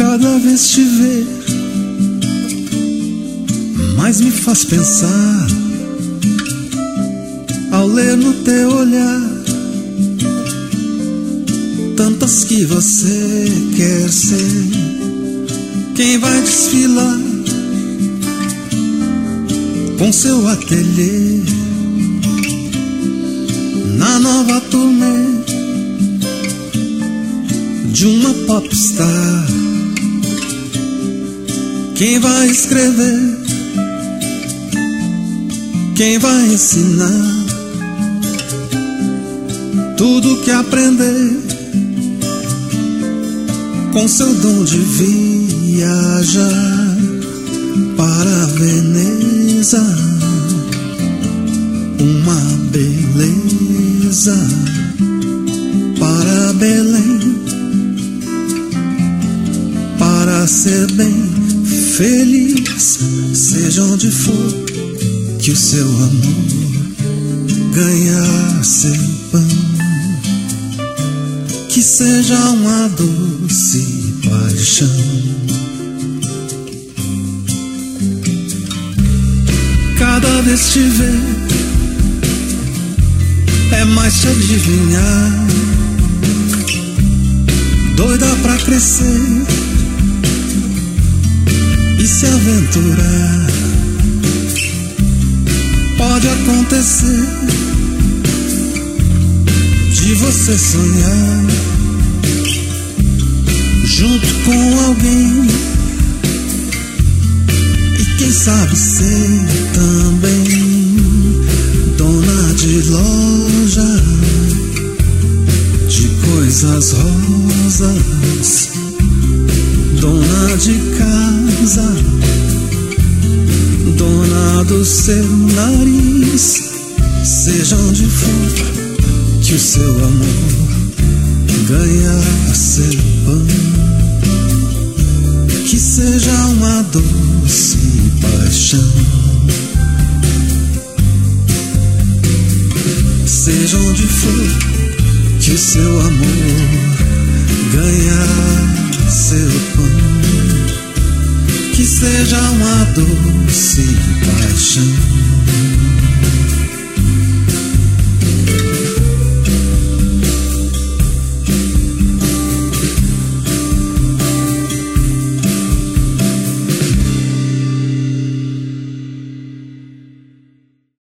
Cada vez te ver mais me faz pensar, ao ler no teu olhar tantas que você quer ser. Quem vai desfilar com seu ateliê na nova turnê de uma popstar? Quem vai escrever? Quem vai ensinar tudo que aprender com seu dom de viajar para Veneza? Uma beleza para Belém, para ser bem feliz, seja onde for, que o seu amor ganhar seu pão, que seja uma doce paixão. Cada vez te ver é mais te adivinhar, doida pra crescer e se aventurar. Pode acontecer de você sonhar junto com alguém, e quem sabe ser também dona de loja de coisas rosas, dona de casa, dona do seu nariz, seja onde for, que o seu amor ganhar seu pão, que seja uma doce paixão. Seja onde for, que o seu amor ganhar seu pão, que seja uma doce paixão.